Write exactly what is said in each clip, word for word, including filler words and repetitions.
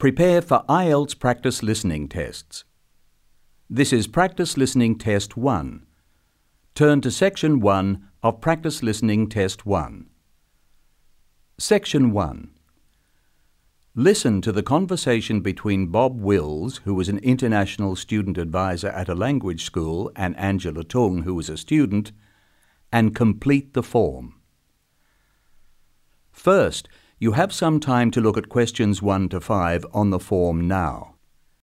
Prepare for I E L T S practice listening tests. This is Practice Listening Test one. Turn to Section one of Practice Listening Test one. Section one. Listen to the conversation between Bob Wills, who was an international student advisor at a language school, and Angela Tung, who was a student, and complete the form. First, you have some time to look at questions one to five on the form now.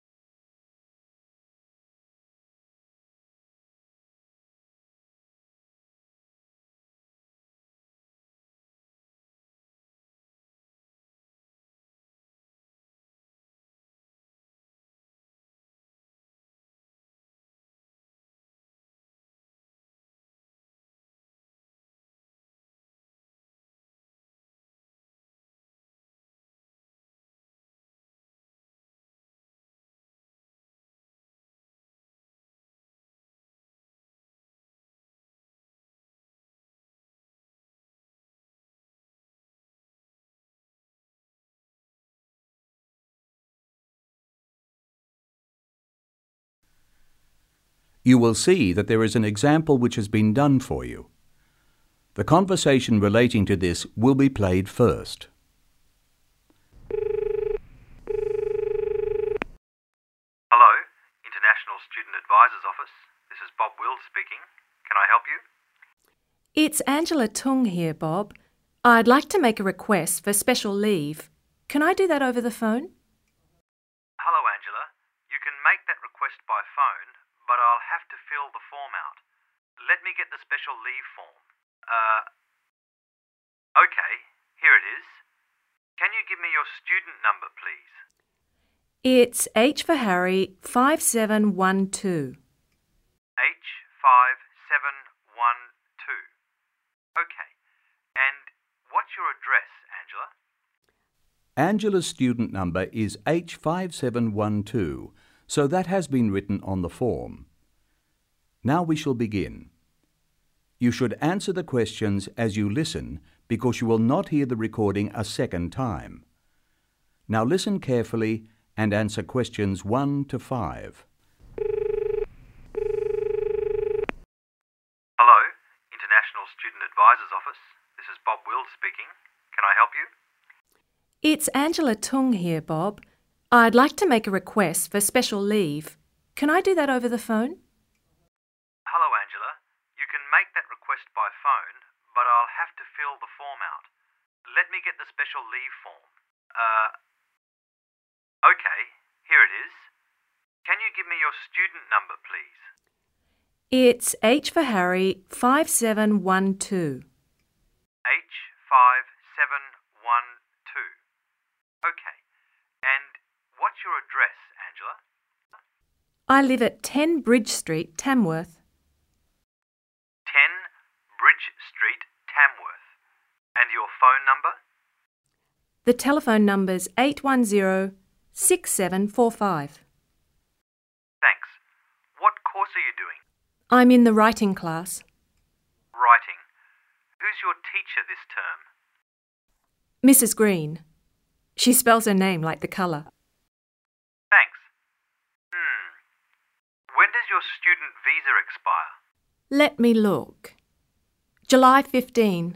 You will see that there is an example which has been done for you. The conversation relating to this will be played first. Hello, International Student Advisor's Office. This is Bob Wills speaking. Can I help you? It's Angela Tung here, Bob. I'd like to make a request for special leave. Can I do that over the phone? Hello, Angela. You can make that request by phone, but I'll have to fill the form out. Let me get the special leave form. Uh, okay, here it is. Can you give me your student number, please? It's H for Harry, five seven one two. H five seven one two. Okay, and what's your address, Angela? Angela's student number is H five seven one two, so that has been written on the form. Now we shall begin. You should answer the questions as you listen because you will not hear the recording a second time. Now listen carefully and answer questions one to five. Hello, International Student Advisor's Office. This is Bob Wills speaking. Can I help you? It's Angela Tung here, Bob. I'd like to make a request for special leave. Can I do that over the phone? Hello, Angela. You can make that request by phone, but I'll have to fill the form out. Let me get the special leave form. Uh, okay, here it is. Can you give me your student number, please? It's H for Harry, five seven one two. H five seven one two. Okay, and what's your address, Angela? I live at ten Bridge Street, Tamworth. ten Bridge Street, Tamworth. And your phone number? The telephone number's eight one zero, six seven four five. Thanks. What course are you doing? I'm in the writing class. Writing. Who's your teacher this term? Missus Green. She spells her name like the colour. Thanks. Hmm. When does your student visa expire? Let me look. July fifteenth.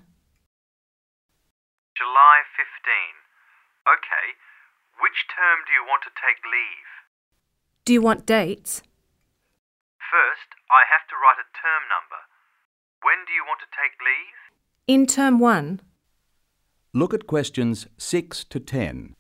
July fifteenth. Okay. Which term do you want to take leave? Do you want dates? First, I have to write a term number. When do you want to take leave? In term one. Look at questions six to ten.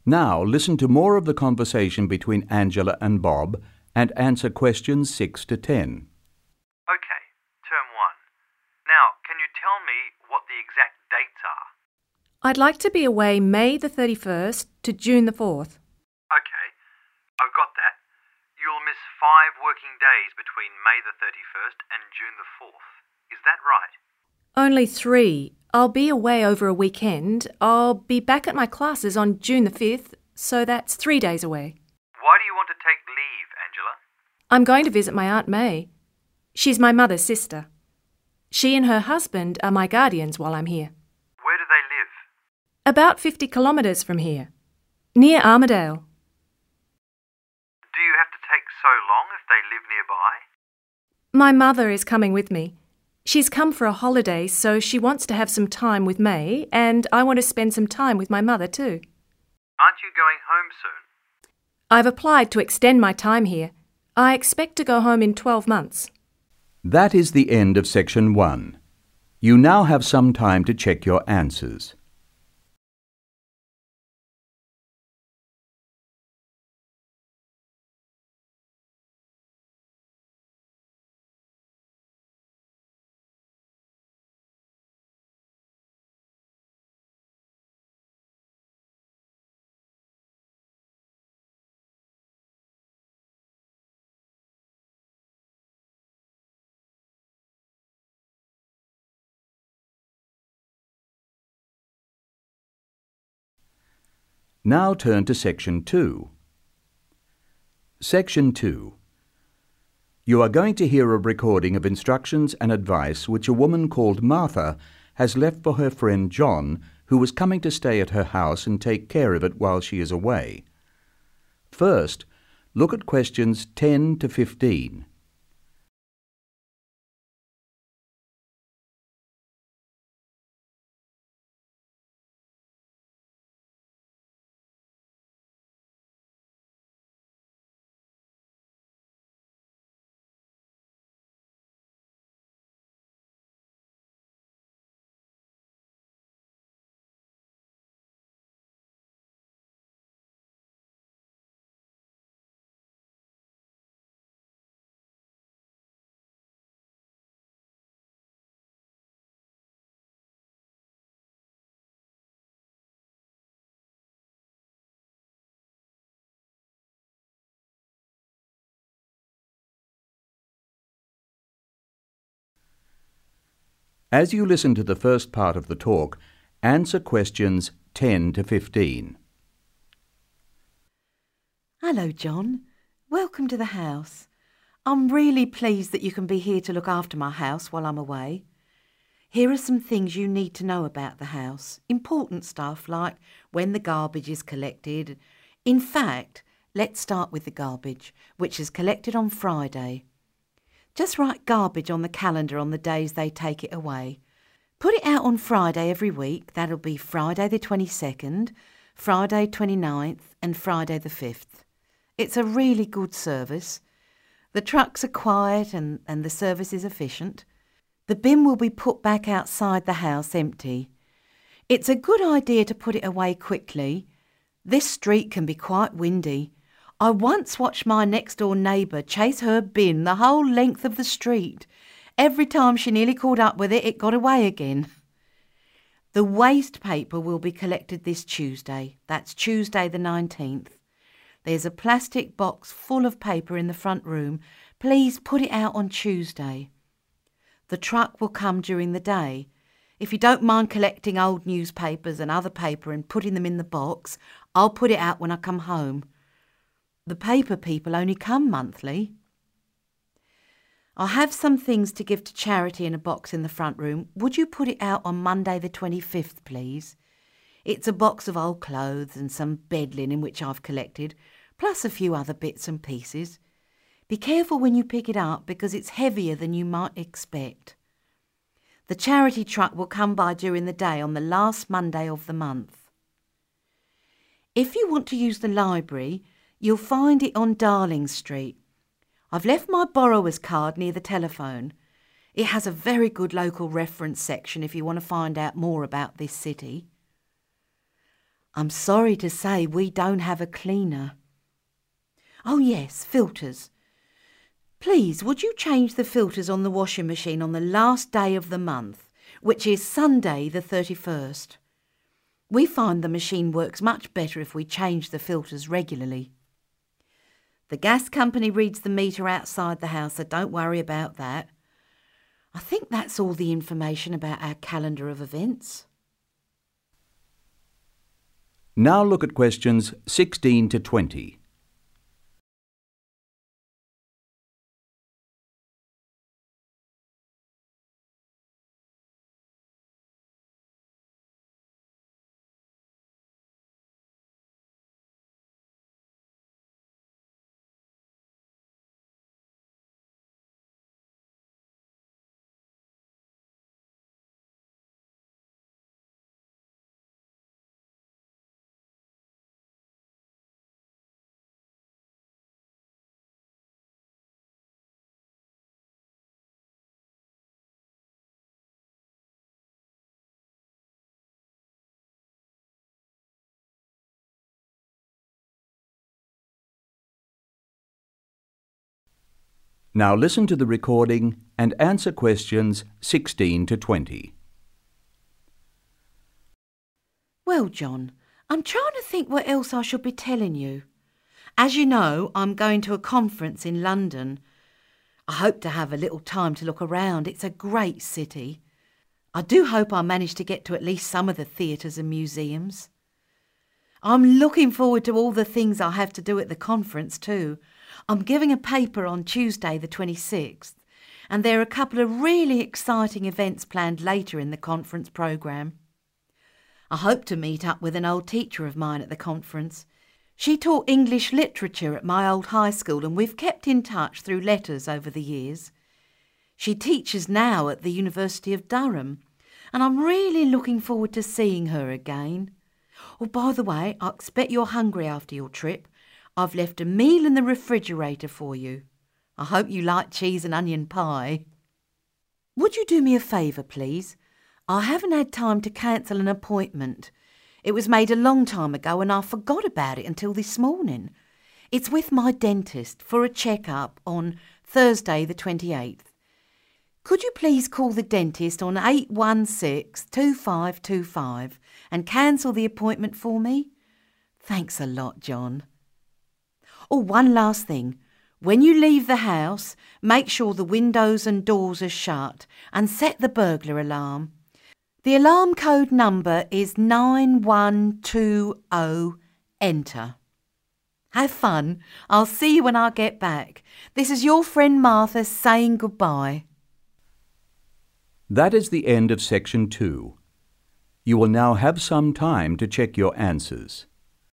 Now listen to more of the conversation between Angela and Bob and answer questions six to ten. Okay, term one. Now, can you tell me what the exact dates are? I'd like to be away May the thirty-first to June the fourth. Okay, I've got that. You'll miss five working days between May the thirty-first and June the fourth. Is that right? Only three. I'll be away over a weekend. I'll be back at my classes on June the fifth, so that's three days away. Why do you want to take leave, Angela? I'm going to visit my Aunt May. She's my mother's sister. She and her husband are my guardians while I'm here. Where do they live? About fifty kilometres from here, near Armidale. Do you have to take so long if they live nearby? My mother is coming with me. She's come for a holiday, so she wants to have some time with May, and I want to spend some time with my mother too. Aren't you going home soon? I've applied to extend my time here. I expect to go home in twelve months. That is the end of section one. You now have some time to check your answers. Now turn to section two. Section two. You are going to hear a recording of instructions and advice which a woman called Martha has left for her friend John, who was coming to stay at her house and take care of it while she is away. First, look at questions ten to fifteen. As you listen to the first part of the talk, answer questions ten to fifteen. Hello, John. Welcome to the house. I'm really pleased that you can be here to look after my house while I'm away. Here are some things you need to know about the house. Important stuff like when the garbage is collected. In fact, let's start with the garbage, which is collected on Friday. Just write garbage on the calendar on the days they take it away. Put it out on Friday every week. That'll be Friday the twenty-second, Friday twenty-ninth and Friday the fifth. It's a really good service. The trucks are quiet and, and the service is efficient. The bin will be put back outside the house empty. It's a good idea to put it away quickly. This street can be quite windy. I once watched my next-door neighbour chase her bin the whole length of the street. Every time she nearly caught up with it, it got away again. The waste paper will be collected this Tuesday. That's Tuesday the nineteenth. There's a plastic box full of paper in the front room. Please put it out on Tuesday. The truck will come during the day. If you don't mind collecting old newspapers and other paper and putting them in the box, I'll put it out when I come home. The paper people only come monthly. I'll have some things to give to charity in a box in the front room. Would you put it out on Monday the twenty-fifth, please? It's a box of old clothes and some bed linen which I've collected, plus a few other bits and pieces. Be careful when you pick it up because it's heavier than you might expect. The charity truck will come by during the day on the last Monday of the month. If you want to use the library, you'll find it on Darling Street. I've left my borrower's card near the telephone. It has a very good local reference section if you want to find out more about this city. I'm sorry to say we don't have a cleaner. Oh yes, filters. Please, would you change the filters on the washing machine on the last day of the month, which is Sunday the thirty-first? We find the machine works much better if we change the filters regularly. The gas company reads the meter outside the house, so don't worry about that. I think that's all the information about our calendar of events. Now look at questions sixteen to twenty. Now listen to the recording and answer questions sixteen to twenty. Well, John, I'm trying to think what else I should be telling you. As you know, I'm going to a conference in London. I hope to have a little time to look around. It's a great city. I do hope I manage to get to at least some of the theatres and museums. I'm looking forward to all the things I have to do at the conference too. I'm giving a paper on Tuesday the twenty-sixth, and there are a couple of really exciting events planned later in the conference programme. I hope to meet up with an old teacher of mine at the conference. She taught English literature at my old high school, and we've kept in touch through letters over the years. She teaches now at the University of Durham, and I'm really looking forward to seeing her again. Oh, by the way, I expect you're hungry after your trip. I've left a meal in the refrigerator for you. I hope you like cheese and onion pie. Would you do me a favour, please? I haven't had time to cancel an appointment. It was made a long time ago and I forgot about it until this morning. It's with my dentist for a check-up on Thursday the twenty-eighth. Could you please call the dentist on eight one six, two five two five and cancel the appointment for me? Thanks a lot, John. Oh, one last thing. When you leave the house, make sure the windows and doors are shut and set the burglar alarm. The alarm code number is nine one two zero, enter. Have fun. I'll see you when I get back. This is your friend Martha saying goodbye. That is the end of section two. You will now have some time to check your answers.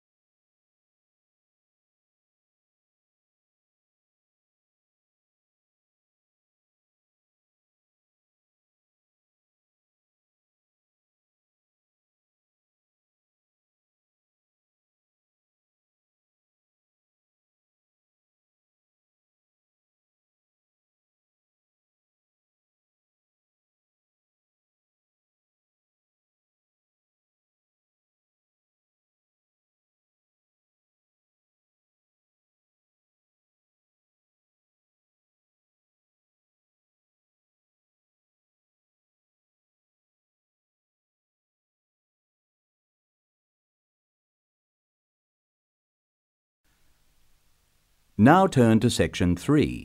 Now turn to section three.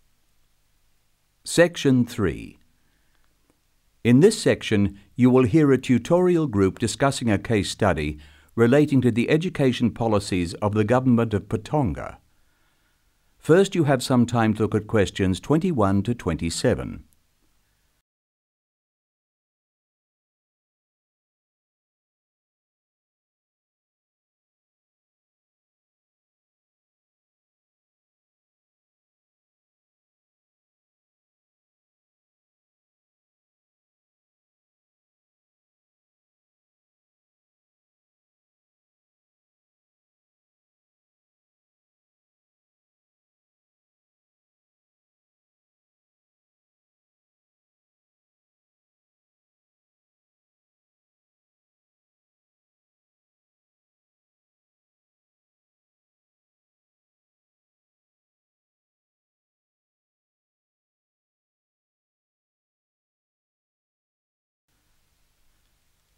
Section three. In this section, you will hear a tutorial group discussing a case study relating to the education policies of the government of Patonga. First, you have some time to look at questions twenty-one to twenty-seven.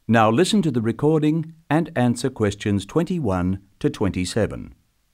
Now listen to the recording and answer questions twenty-one to twenty-seven.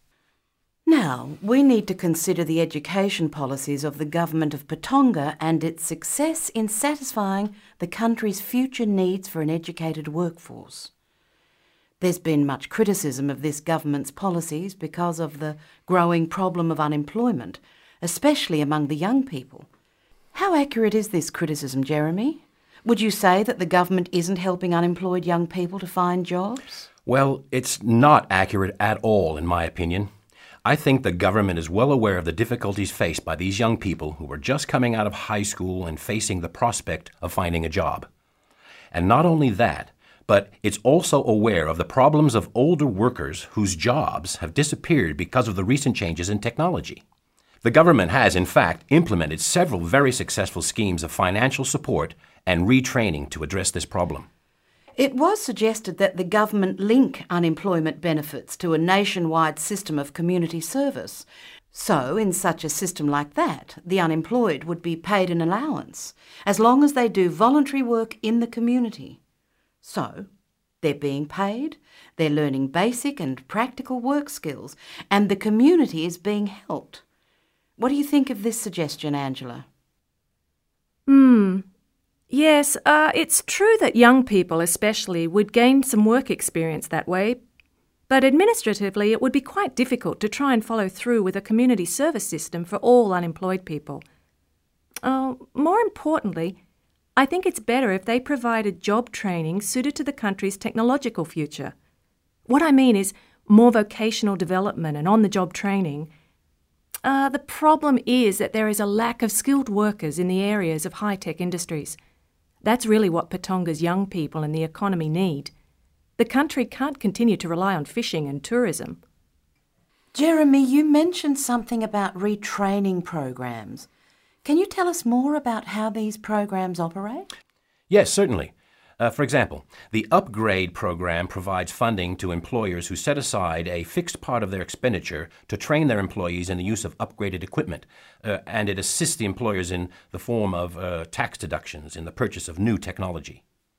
Now, we need to consider the education policies of the government of Patonga and its success in satisfying the country's future needs for an educated workforce. There's been much criticism of this government's policies because of the growing problem of unemployment, especially among the young people. How accurate is this criticism, Jeremy? Would you say that the government isn't helping unemployed young people to find jobs? Well, it's not accurate at all, in my opinion. I think the government is well aware of the difficulties faced by these young people who are just coming out of high school and facing the prospect of finding a job. And not only that, but it's also aware of the problems of older workers whose jobs have disappeared because of the recent changes in technology. The government has, in fact, implemented several very successful schemes of financial support and retraining to address this problem. It was suggested that the government link unemployment benefits to a nationwide system of community service. So, in such a system like that, the unemployed would be paid an allowance, as long as they do voluntary work in the community. So, they're being paid, they're learning basic and practical work skills, and the community is being helped. What do you think of this suggestion, Angela? Hmm. Yes, uh, it's true that young people especially would gain some work experience that way, but administratively it would be quite difficult to try and follow through with a community service system for all unemployed people. Uh, more importantly, I think it's better if they provided job training suited to the country's technological future. What I mean is more vocational development and on-the-job training. Uh, the problem is that there is a lack of skilled workers in the areas of high-tech industries. That's really what Patonga's young people and the economy need. The country can't continue to rely on fishing and tourism. Jeremy, you mentioned something about retraining programs. Can you tell us more about how these programs operate? Yes, certainly. Uh, for example, the Upgrade program provides funding to employers who set aside a fixed part of their expenditure to train their employees in the use of upgraded equipment, uh, and it assists the employers in the form of uh, tax deductions in the purchase of new technology.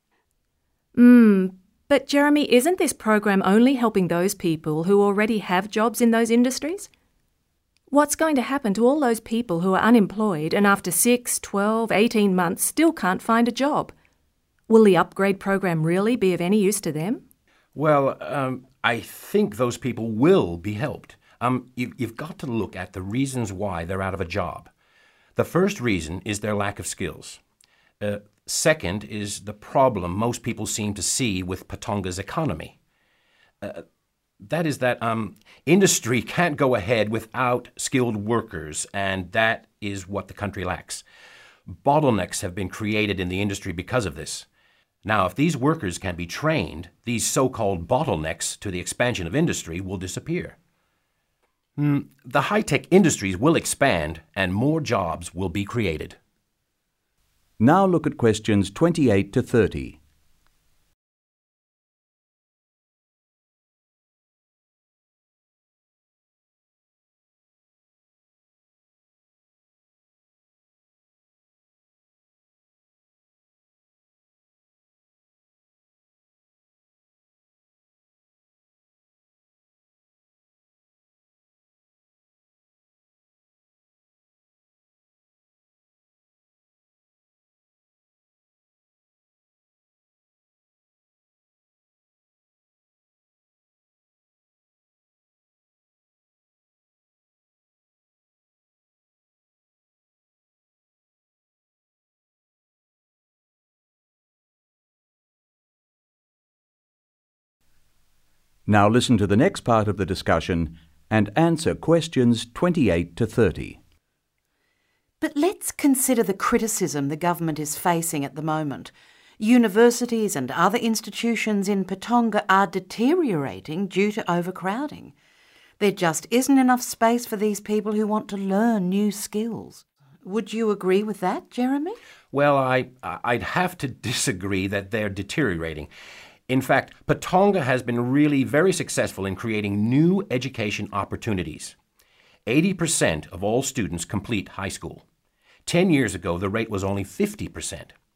Hmm, but Jeremy, isn't this program only helping those people who already have jobs in those industries? What's going to happen to all those people who are unemployed and after six, twelve, eighteen months still can't find a job? Will the Upgrade program really be of any use to them? Well, um, I think those people will be helped. Um, you, you've got to look at the reasons why they're out of a job. The first reason is their lack of skills. Uh, second is the problem most people seem to see with Patonga's economy. Uh, that is that um, industry can't go ahead without skilled workers, and that is what the country lacks. Bottlenecks have been created in the industry because of this. Now, if these workers can be trained, these so-called bottlenecks to the expansion of industry will disappear. Mm, the high-tech industries will expand and more jobs will be created. Now look at questions twenty-eight to thirty. Now listen to the next part of the discussion and answer questions twenty-eight to thirty. But let's consider the criticism the government is facing at the moment. Universities and other institutions in Patonga are deteriorating due to overcrowding. There just isn't enough space for these people who want to learn new skills. Would you agree with that, Jeremy? Well, I, I'd have to disagree that they're deteriorating. In fact, Patonga has been really very successful in creating new education opportunities. eighty percent of all students complete high school. Ten years ago, the rate was only fifty percent.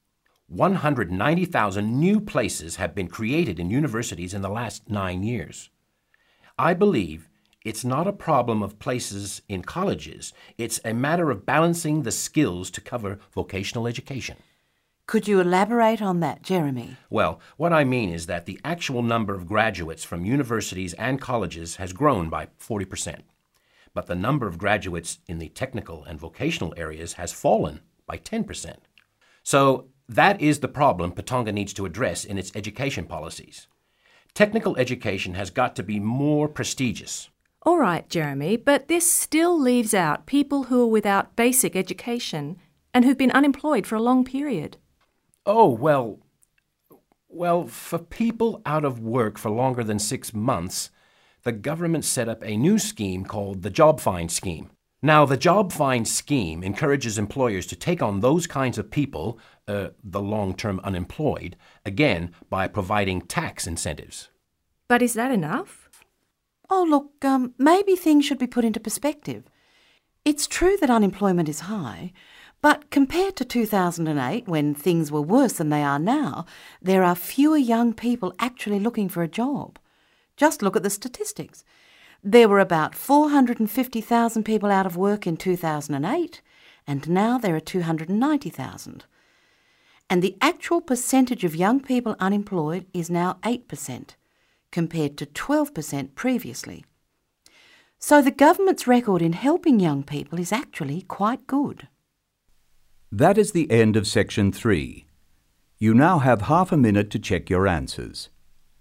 one hundred ninety thousand new places have been created in universities in the last nine years. I believe it's not a problem of places in colleges. It's a matter of balancing the skills to cover vocational education. Could you elaborate on that, Jeremy? Well, what I mean is that the actual number of graduates from universities and colleges has grown by forty percent. But the number of graduates in the technical and vocational areas has fallen by ten percent. So that is the problem Patonga needs to address in its education policies. Technical education has got to be more prestigious. All right, Jeremy, but this still leaves out people who are without basic education and who've been unemployed for a long period. Oh, well, well, for people out of work for longer than six months, the government set up a new scheme called the Job Find Scheme. Now, the Job Find Scheme encourages employers to take on those kinds of people, uh, the long-term unemployed, again, by providing tax incentives. But is that enough? Oh, look, um, maybe things should be put into perspective. It's true that unemployment is high, but compared to two thousand eight, when things were worse than they are now, there are fewer young people actually looking for a job. Just look at the statistics. There were about four hundred fifty thousand people out of work in two thousand eight, and now there are two hundred ninety thousand. And the actual percentage of young people unemployed is now eight percent, compared to twelve percent previously. So the government's record in helping young people is actually quite good. That is the end of section three. You now have half a minute to check your answers.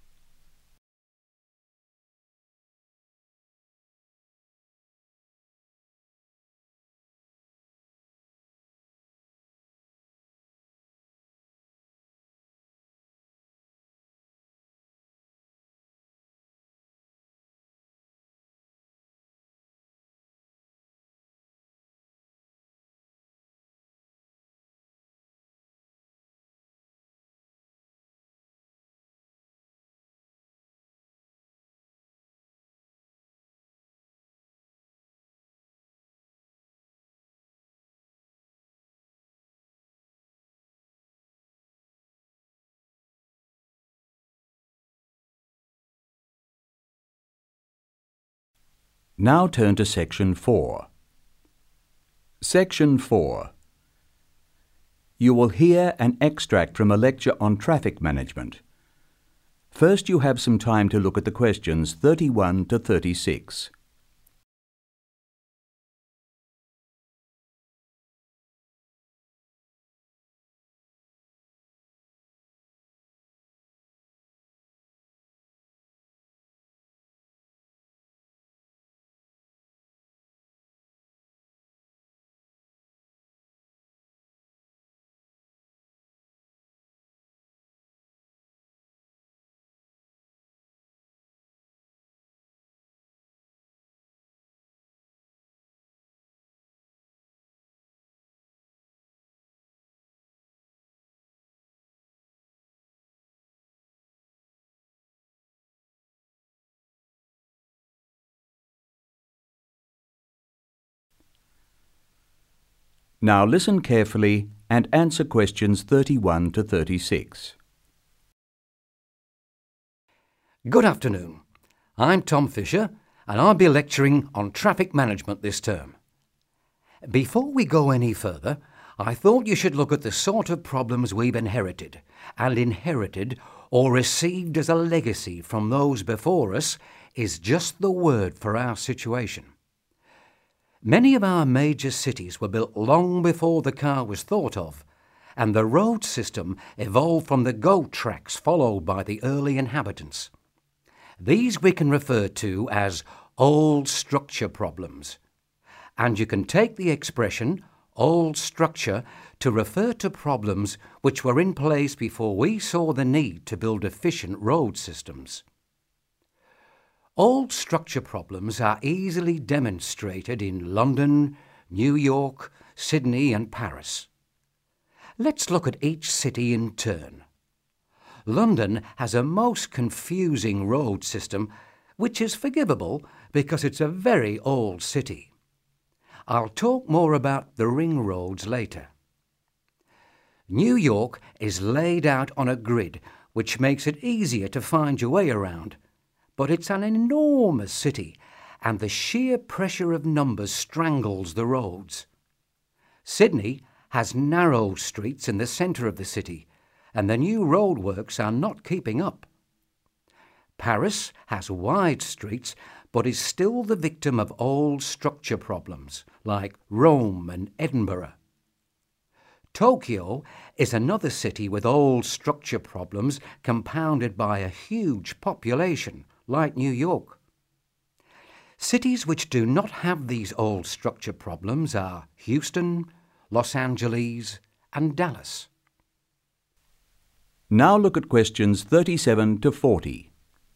Now turn to section four. Section four. You will hear an extract from a lecture on traffic management. First, you have some time to look at the questions thirty-one to thirty-six. Now listen carefully and answer questions thirty-one to thirty-six. Good afternoon. I'm Tom Fisher, and I'll be lecturing on traffic management this term. Before we go any further, I thought you should look at the sort of problems we've inherited, and inherited or received as a legacy from those before us is just the word for our situation. Many of our major cities were built long before the car was thought of, and the road system evolved from the goat tracks followed by the early inhabitants. These we can refer to as old structure problems, and you can take the expression old structure to refer to problems which were in place before we saw the need to build efficient road systems. Old structure problems are easily demonstrated in London, New York, Sydney and Paris. Let's look at each city in turn. London has a most confusing road system, which is forgivable because it's a very old city. I'll talk more about the ring roads later. New York is laid out on a grid which makes it easier to find your way around, but it's an enormous city and the sheer pressure of numbers strangles the roads. Sydney has narrow streets in the centre of the city, and the new roadworks are not keeping up. Paris has wide streets, but is still the victim of old structure problems, like Rome and Edinburgh. Tokyo is another city with old structure problems compounded by a huge population, like New York. Cities which do not have these old structure problems are Houston, Los Angeles, and Dallas. Now look at questions thirty-seven to forty.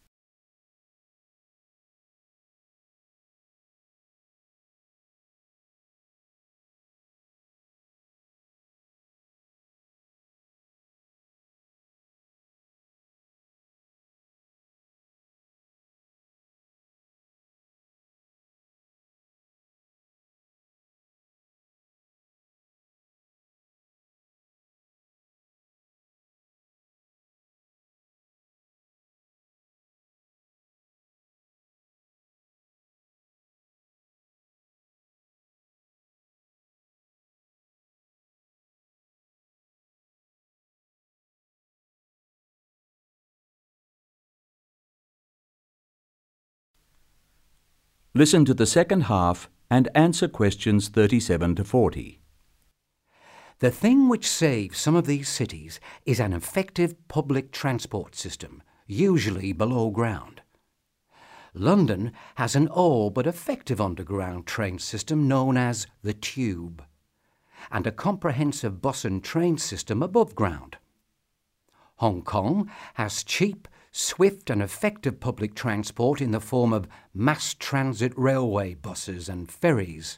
Listen to the second half and answer questions thirty-seven to forty. The thing which saves some of these cities is an effective public transport system, usually below ground. London has an old but effective underground train system known as the Tube, and a comprehensive bus and train system above ground. Hong Kong has cheap, swift and effective public transport in the form of mass transit railway buses and ferries.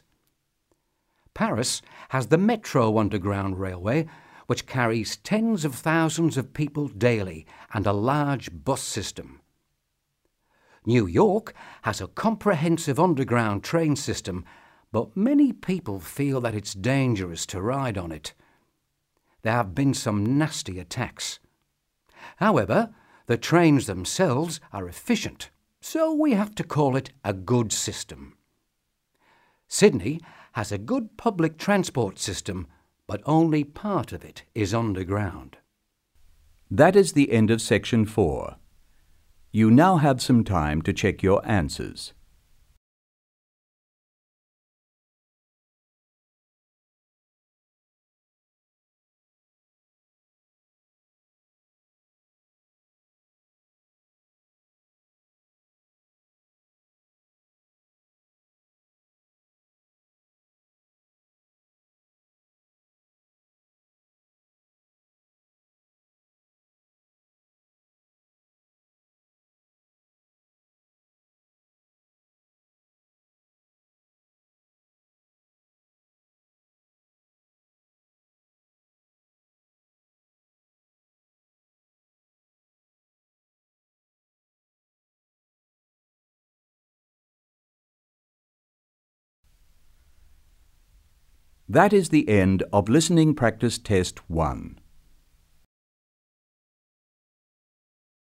Paris has the Metro Underground Railway, which carries tens of thousands of people daily and a large bus system. New York has a comprehensive underground train system, but many people feel that it's dangerous to ride on it. There have been some nasty attacks. However, the trains themselves are efficient, so we have to call it a good system. Sydney has a good public transport system, but only part of it is underground. That is the end of section four. You now have some time to check your answers. That is the end of Listening Practice Test one.